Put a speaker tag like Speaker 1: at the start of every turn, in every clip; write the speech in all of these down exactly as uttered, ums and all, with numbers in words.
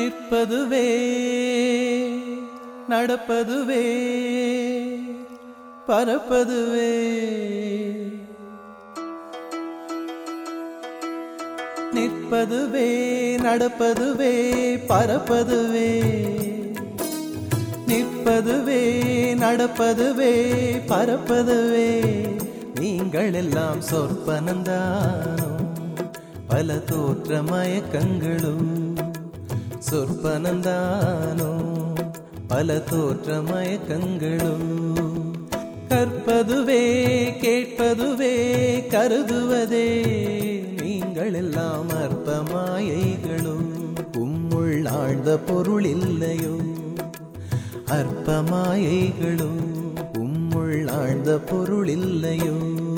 Speaker 1: நிற்பதுவே நடப்பதுவே பறப்பதுவே. நிற்பதுவே நடப்பதுவே பறப்பதுவே. நிற்பதுவே நடப்பதுவே பறப்பதுவே. நீங்கள் எல்லாம் சொற்பனந்தானோ பல தோற்ற மயக்கங்களும். சொற்பனந்தானோ பல தோற்ற மயக்கங்களும். கற்பதுவே கேட்பதுவே கருதுவதே. நீங்கள் எல்லாம் அற்ப மாயைகளும். உம்முள் ஆழ்ந்த பொருள் இல்லையோ அற்ப மாயைகளும். உம்முள் ஆழ்ந்த பொருள் இல்லையோ.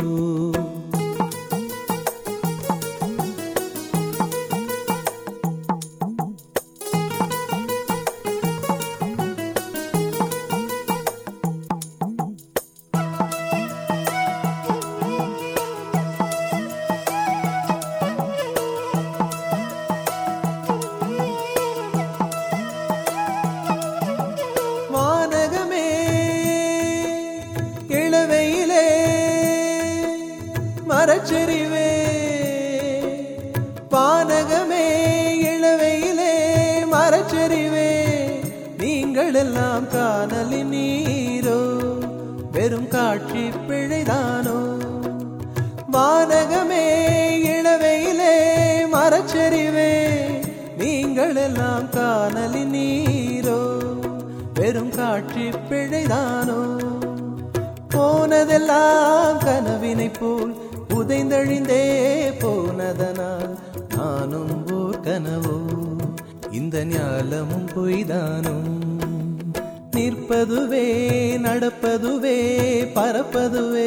Speaker 1: மரச்செறிவே வானகமே இளவையிலே மரச்செறிவே. நீங்கள் எல்லாம் காணலின் நீரோ வெறும் காட்சி பிழைதானோ. வானகமே இளவையிலே மரச்செறிவே. நீங்கள் எல்லாம் காணலின் நீரோ வெறும் காட்சி பிழைதானோ. போனதெல்லாம் கனவினை போல் உதைந்தழிந்தே போனதனால் நானும் ஓர் கனவோ இந்த ஞாலமும் பொய்தானோ. நிற்பதுவே நடப்பதுவே பறப்பதுவே.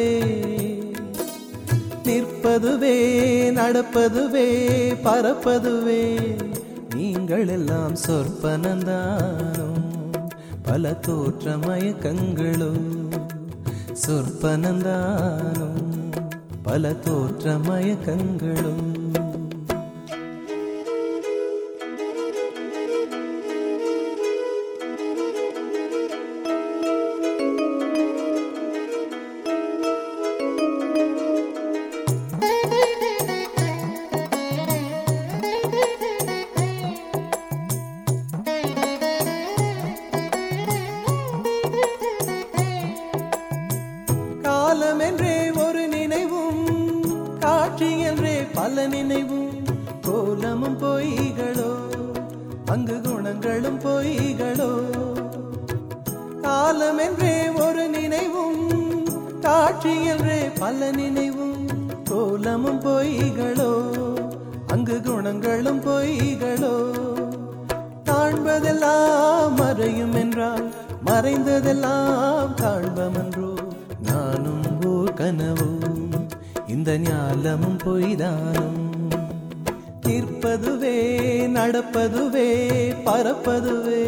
Speaker 1: நிற்பதுவே நடப்பதுவே பறப்பதுவே. நீங்கள் எல்லாம் சொற்பனந்தானோ பல தோற்ற மயக்கங்களும். சொற்பனந்தானோ பல தோற்ற மயக்கங்களும். காலம் என்றே ஒரு நினைவும் காட்சி என்றே பல நினைவும். கோலமும் பொய்களோ அங்கு குணங்களும் பொய்களோ. காலம் என்றே ஒரு நினைவும் காட்சி என்றே பல நினைவும். கோலமும் பொய்களோ அங்கு குணங்களும் பொய்களோ. காண்பதெல்லாம் மறையும் என்றால் மறைந்ததெல்லாம் காண்பமன்றோ. நானும் ஓர் கனவோ இந்த ஞாலமும் பொய்தானும். நிற்பதுவே நடப்பதுவே பறப்பதுவே.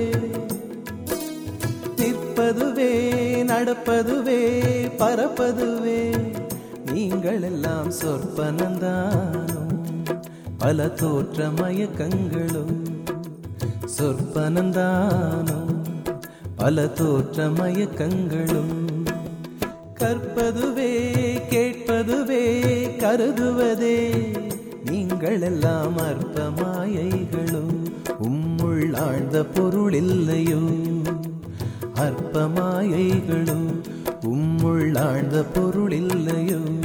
Speaker 1: நிற்பதுவே நடப்பதுவே பறப்பதுவே. நீங்கள் எல்லாம் சொற்பனந்தானோ பல தோற்ற மயக்கங்களும். சொற்பனந்தானோ பல தோற்ற மயக்கங்களும். கற்பதுவே கேட்பதுவே கருதுவதே. நீங்கள் எல்லாம் அற்ப மாயைகளும். உம்முள் ஆழ்ந்த பொருள் இல்லையோ அற்ப மாயைகளும். உம்முள் ஆழ்ந்த பொருள் இல்லையோ.